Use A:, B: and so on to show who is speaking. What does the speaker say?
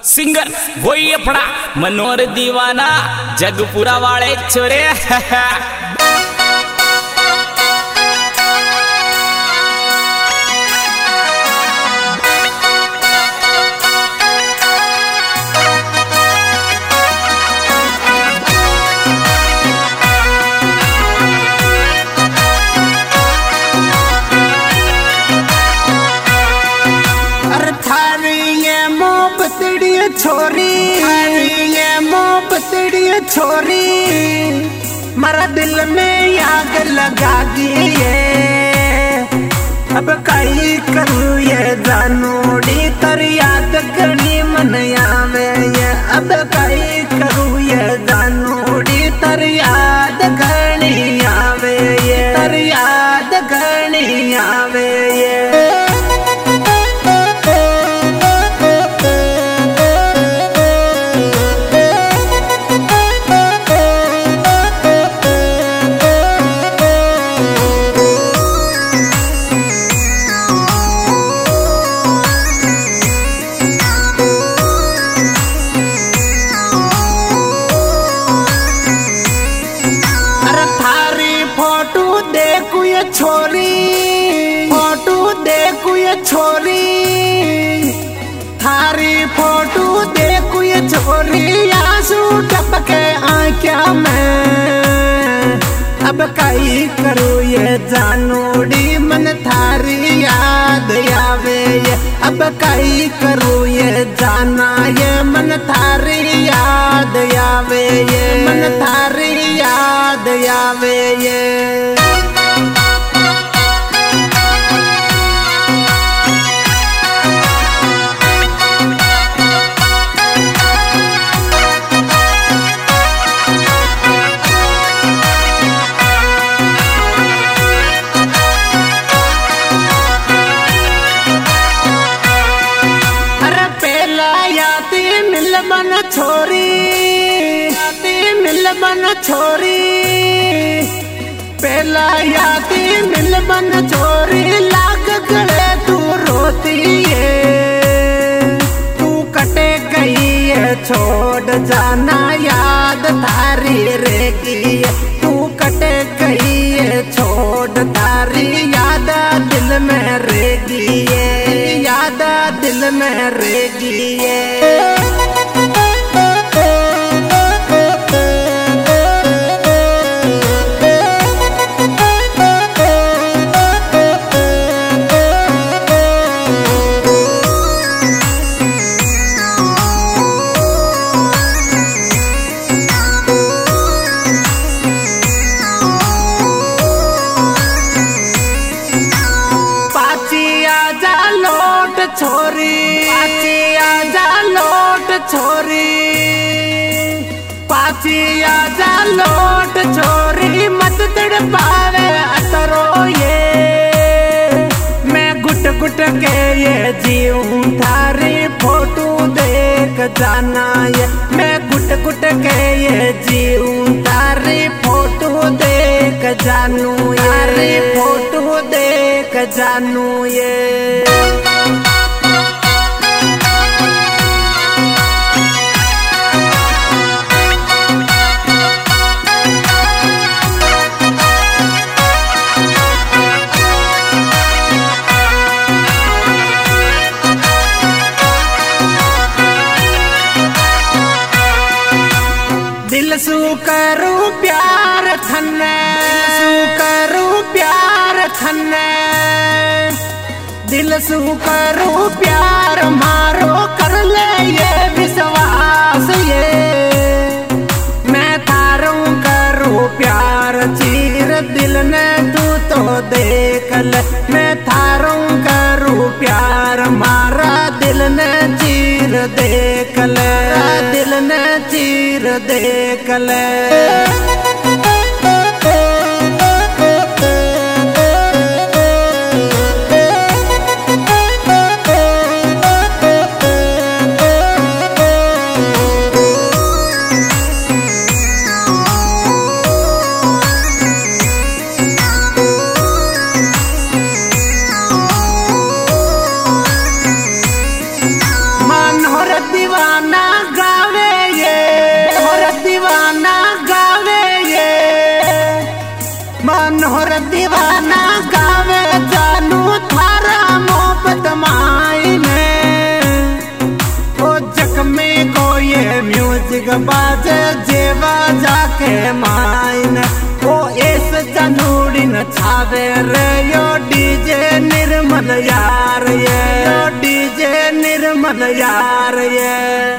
A: Singer वही अपना मनोहर दीवाना जगपुरा वाले छोरे।
B: छोरी ये मोहब्बतड़ी छोरी मारा दिल में आग लगा दी है। अब कई करूँ ये जानूड़ी तर याद करनी मन आवे ये। अब कई करूँ ये जानूड़ी तर याद करनी आवे ये। तर याद करनी आवे ये। छोरी थारी फोटो देखो ये छोरी आंसू टपके आँखिया में। अब कई करूँ ये जानूड़ी मन थारी याद आवे ये। अब कई करूँ ये जाना ये मन थारी याद आवे ये। मन थारी याद आवे ये। मिलबन छोरी पहला यादी मिलबन छोरी लाग गए तू रोती है। तू कटे गई है छोड़ जाना याद थारी रहेगी। तू कटे गई है छोड़ थारी याद दिल में रहेगी। याद दिल में रहेगी। छोरी आजा लौट छोरी पाची आजा लौट छोरी मत तड़पावे अतरो ये। मैं गुट गुट के ये जीऊं थारी फोटो देख जाना ये। मैं गुट गुट के ये जीऊं थारी फोटो देख जानू यारी फोटो देख जानू ये। दिल सू करूं प्यार थन्ने सू करूं प्यार थन्ने। दिल सू करूं प्यार मारो कर ले ये विश्वास ये। मैं थारूं करूं प्यार चीर दिल ने तू तो देख ले। मैं थारूं करूं प्यार मारा दिल ने चीर देख ले। दिल ने चीर देख ले। मनोहर दीवाना दीवाना गावे ये मनोहर दीवाना गावे ये मनोहर दीवाना गावे जानू थारा मोहब्बत मायने ओ जख्मी को ये म्यूजिक बाजे जेवा जाके मायने ओ इस जनूड़ी न छावे रे यो डीजे निर्मल यार ये यो डीजे निर्मल यार ये।